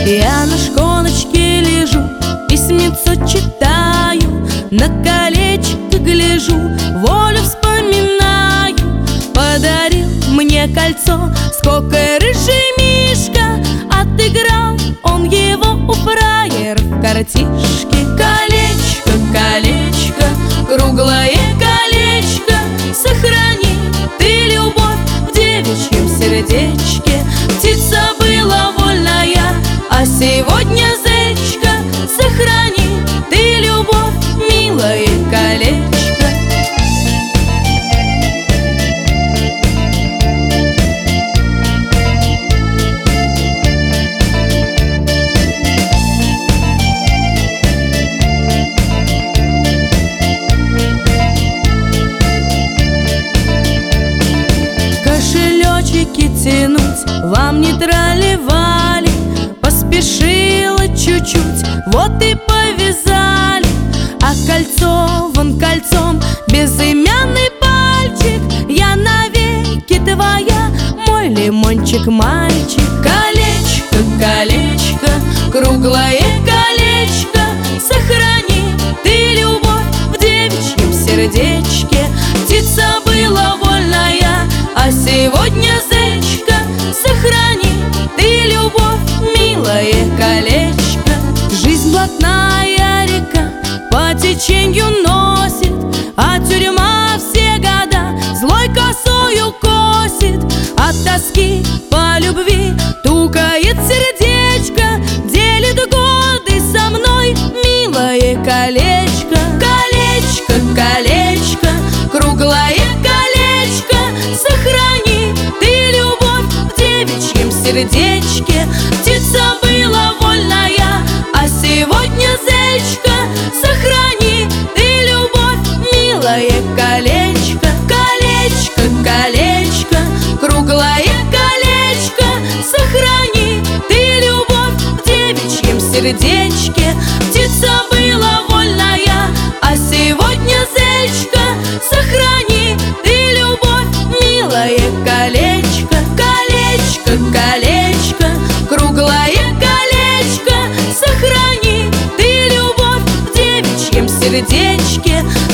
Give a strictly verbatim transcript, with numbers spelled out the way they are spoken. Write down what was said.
Я на шконочке лежу, письмецо читаю, на колечко гляжу, волю вспоминаю. Подарил мне кольцо сколько рыжий мишка, отыграл он его у фраера в картишке. Колечко, колечко, круглое колечко, сохрани ты любовь в девичьем сердечке. Птица была вольная, а сегодня зечка, сохрани ты любовь, милое колечко. Кошелечки тянуть вам не тролливали, поспешила чуть-чуть, вот и повязали. А кольцо, вон кольцом, безымянный пальчик, я навеки твоя, мой лимончик-мальчик. Колечко, колечко, круглое колечко, сохрани ты любовь в девичьем сердечке. Птица была вольная, а сегодня зечка, сохрани ты любовь, милое колечко. Жизнь блатная река по теченью носит, а тюрьма все года злой косою косит. От тоски по любви тукает сердечко, делит годы со мной, милое колечко. Колечко, колечко, круглое колечко, сохрани ты любовь в девичьем сердечке. Птица была вольная, а сегодня зечка, сохрани ты любовь, милое колечко. Колечко, колечко, круглое колечко, сохрани ты любовь в девичьем сердечке. Птица была вольная, а сегодня зечка, сохрани ты любовь, милое колечко. Колечко, колечко, круглое колечко, сохрани ты любовь в девичьем сердечке.